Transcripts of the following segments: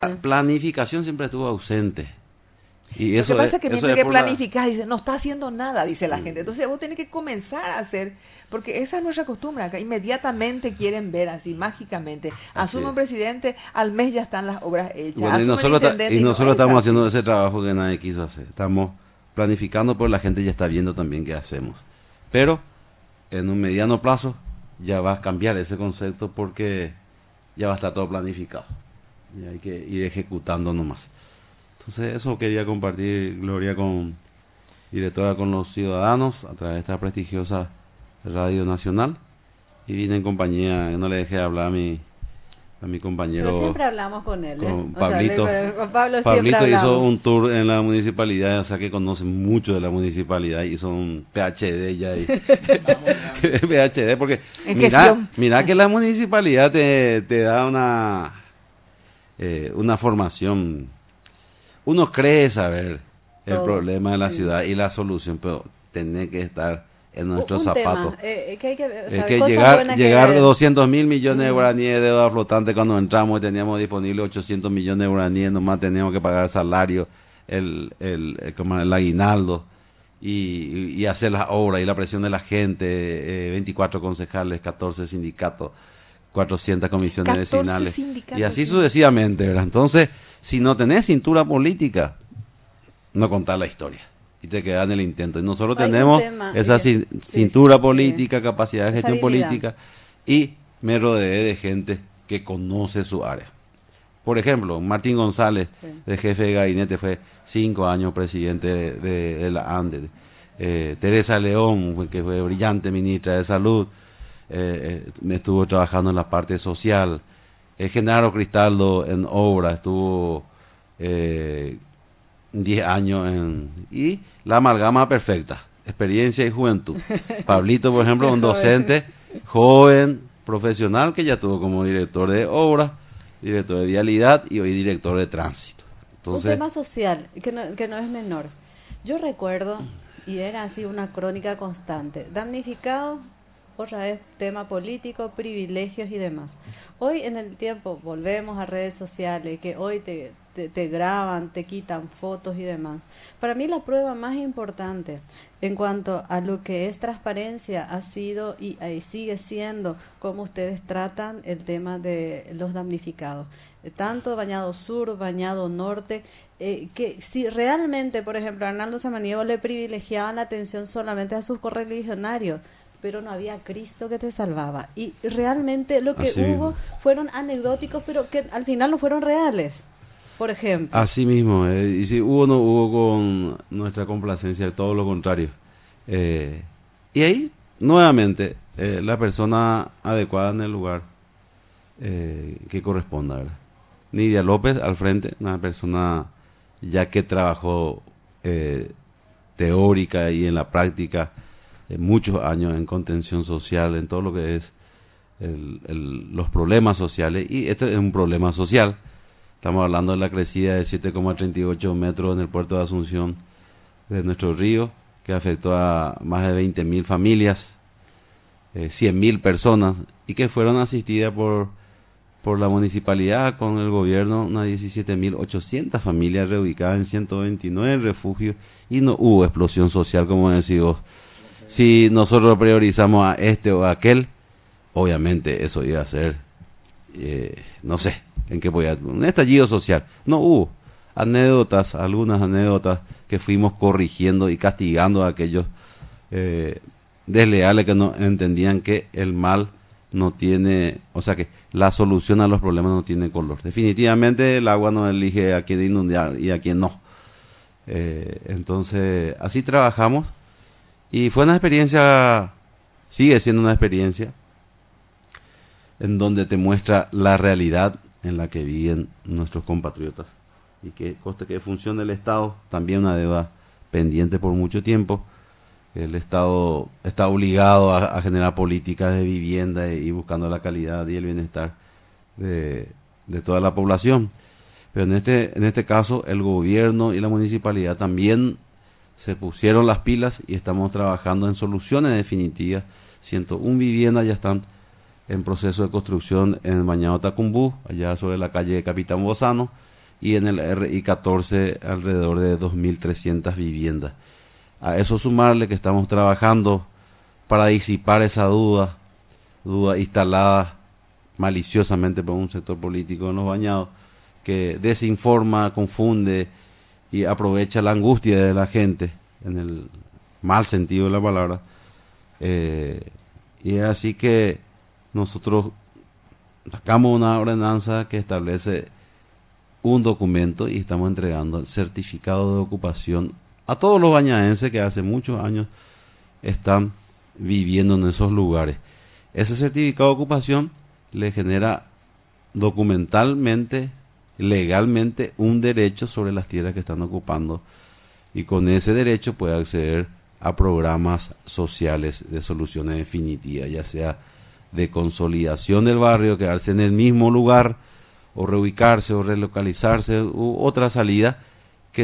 planificación siempre estuvo ausente. Y Lo que pasa es que mientras que planificar planificás, dice, no está haciendo nada, dice la gente. Entonces vos tenés que comenzar a hacer, porque esa es nuestra costumbre acá. Inmediatamente quieren ver así, mágicamente. Asume un presidente, al mes ya están las obras hechas. Bueno, y nosotros estamos haciendo ese trabajo que nadie quiso hacer. Estamos planificando, pero la gente ya está viendo también qué hacemos. Pero en un mediano plazo ya va a cambiar ese concepto porque ya va a estar todo planificado. Y hay que ir ejecutando nomás. Entonces eso quería compartir, Gloria, directora, con los ciudadanos a través de esta prestigiosa Radio Nacional. Y vine en compañía, no le dejé hablar a mi compañero. Pero siempre hablamos con él, con Pablito. Con Pablo Pablito hizo un tour en la municipalidad, o sea que conoce mucho de la municipalidad, hizo un PhD ya ahí. PhD, porque mira que la municipalidad te da una formación. Uno cree saber el problema de la ciudad y la solución, pero tener que estar en nuestros zapatos. Es que llegar 200 mil millones de guaraníes de deuda flotante cuando entramos y teníamos disponible 800 millones de guaraníes, nomás teníamos que pagar el salario, el aguinaldo y hacer las obras y la presión de la gente, 24 concejales, 14 sindicatos, 400 comisiones vecinales y así sucesivamente, ¿verdad? Entonces, si no tenés cintura política, no contás la historia y te quedas en el intento. Y nosotros tenemos esa cintura política, capacidad de gestión política, y me rodeé de gente que conoce su área. Por ejemplo, Martín González, de jefe de gabinete, fue 5 años presidente de la ANDE. Teresa León, que fue brillante ministra de Salud, me estuvo trabajando en la parte social. Genaro Cristaldo en obra, estuvo 10 años y la amalgama perfecta, experiencia y juventud. Pablito, por ejemplo, un docente joven, profesional, que ya tuvo como director de obra, director de vialidad y hoy director de tránsito. Entonces, un tema social que no es menor. Yo recuerdo, y era así una crónica constante, damnificado, otra vez tema político, privilegios y demás. Hoy en el tiempo volvemos a redes sociales, que hoy te graban, te quitan fotos y demás. Para mí la prueba más importante en cuanto a lo que es transparencia ha sido y sigue siendo cómo ustedes tratan el tema de los damnificados. Tanto Bañado Sur, Bañado Norte, que si realmente, por ejemplo, a Arnaldo Samaniego le privilegiaban la atención solamente a sus correligionarios, pero no había Cristo que te salvaba. Y realmente lo que hubo fueron anecdóticos, pero que al final no fueron reales, por ejemplo. Así mismo, y si hubo no hubo con nuestra complacencia, todo lo contrario. Y ahí, nuevamente, la persona adecuada en el lugar que corresponda, ¿verdad? Nidia López al frente, una persona ya que trabajó teórica y en la práctica muchos años en contención social, en todo lo que es los problemas sociales, y este es un problema social. Estamos hablando de la crecida de 7,38 metros en el puerto de Asunción de nuestro río, que afectó a más de 20.000 familias, 100.000 personas, y que fueron asistidas por la municipalidad con el gobierno, unas 17.800 familias reubicadas en 129 refugios, y no hubo explosión social, como decís vos. Si nosotros priorizamos a este o a aquel, obviamente eso iba a ser, no sé, en qué podía, un estallido social. No hubo algunas anécdotas que fuimos corrigiendo y castigando a aquellos desleales que no entendían que el mal no tiene, o sea que la solución a los problemas no tiene color. Definitivamente el agua no elige a quién inundar y a quién no. Entonces, así trabajamos. Y fue una experiencia, sigue siendo una experiencia, en donde te muestra la realidad en la que viven nuestros compatriotas. Y que coste que función del Estado, también una deuda pendiente por mucho tiempo. El Estado está obligado a generar políticas de vivienda y buscando la calidad y el bienestar de toda la población. Pero en este caso, el gobierno y la municipalidad también se pusieron las pilas y estamos trabajando en soluciones definitivas. 101 viviendas ya están en proceso de construcción en Bañado Tacumbú, allá sobre la calle Capitán Bozano, y en el RI 14 alrededor de 2.300 viviendas. A eso sumarle que estamos trabajando para disipar esa duda instalada maliciosamente por un sector político en Los Bañados, que desinforma, confunde y aprovecha la angustia de la gente, en el mal sentido de la palabra. Y es así que nosotros sacamos una ordenanza que establece un documento y estamos entregando el certificado de ocupación a todos los bañadenses que hace muchos años están viviendo en esos lugares. Ese certificado de ocupación le genera documentalmente, legalmente, un derecho sobre las tierras que están ocupando, y con ese derecho puede acceder a programas sociales de soluciones definitivas, ya sea de consolidación del barrio, quedarse en el mismo lugar, o reubicarse, o relocalizarse, u otra salida, que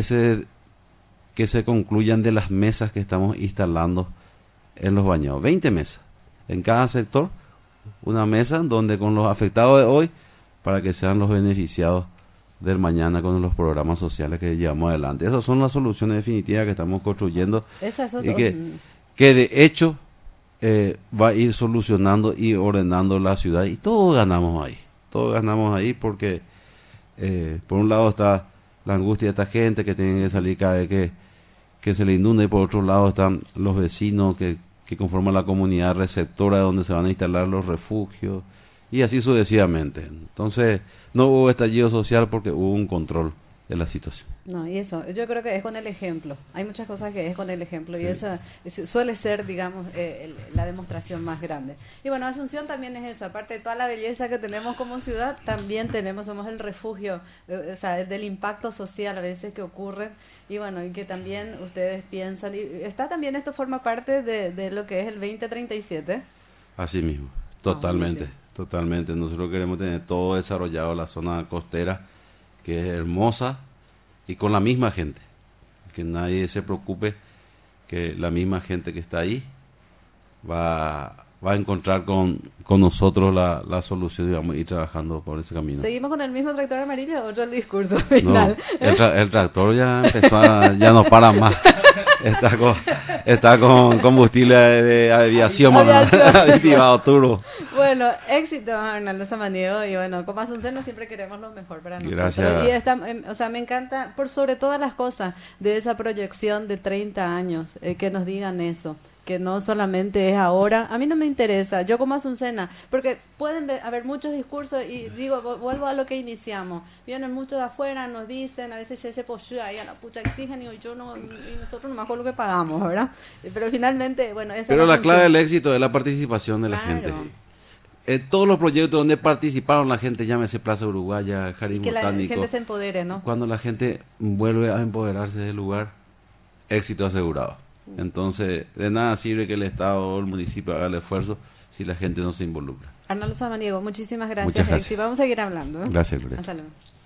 se concluyan de las mesas que estamos instalando en Los Bañados. 20 mesas en cada sector, una mesa donde con los afectados de hoy, para que sean los beneficiados del mañana con los programas sociales que llevamos adelante. Esas son las soluciones definitivas que estamos construyendo, y que de hecho va a ir solucionando y ordenando la ciudad, y todos ganamos ahí, porque por un lado está la angustia de esta gente que tiene que salir cada vez que se le inunda, y por otro lado están los vecinos que conforman la comunidad receptora donde se van a instalar los refugios, y así sucesivamente. Entonces no hubo estallido social porque hubo un control de la situación. No, y eso, yo creo que es con el ejemplo. Hay muchas cosas que es con el ejemplo, y esa suele ser, digamos, la demostración más grande. Y bueno, Asunción también es eso, aparte de toda la belleza que tenemos como ciudad, también somos el refugio, o sea, del impacto social a veces que ocurre, y bueno, y que también ustedes piensan, y esto forma parte de lo que es el 2037. Así mismo, totalmente. Nosotros queremos tener todo desarrollado, la zona costera, que es hermosa, y con la misma gente, que nadie se preocupe, que la misma gente que está ahí va a encontrar con nosotros la solución, y vamos a ir trabajando por ese camino. ¿Seguimos con el mismo tractor amarillo o otro el discurso final? No, el tractor ya empezó ya no para más. Está con combustible de aviación, aditivado turbo. Bueno, éxito, Arnaldo Samaniego, y bueno, como Asunción siempre queremos lo mejor para nosotros. Gracias. Y me encanta, por sobre todas las cosas, de esa proyección de 30 años, que nos digan eso, que no solamente es ahora. A mí no me interesa, yo como Asuncena, porque pueden haber muchos discursos, y digo, vuelvo a lo que iniciamos, vienen muchos de afuera, nos dicen, a veces se posee ahí a la pucha exigen, y yo no, y nosotros nomás con lo que pagamos, ¿verdad? Pero finalmente, bueno, pero la clave del éxito es la participación de la gente. Todos los proyectos donde participaron la gente, llámese Plaza Uruguaya, Jardín Botánico, que la gente se empodere, ¿no? Cuando la gente vuelve a empoderarse del lugar, éxito asegurado. Entonces, de nada sirve que el Estado o el municipio haga el esfuerzo si la gente no se involucra. Arnaldo Samaniego, muchísimas gracias. Muchas gracias. Vamos a seguir hablando, ¿no? Gracias, Gloria. Hasta luego.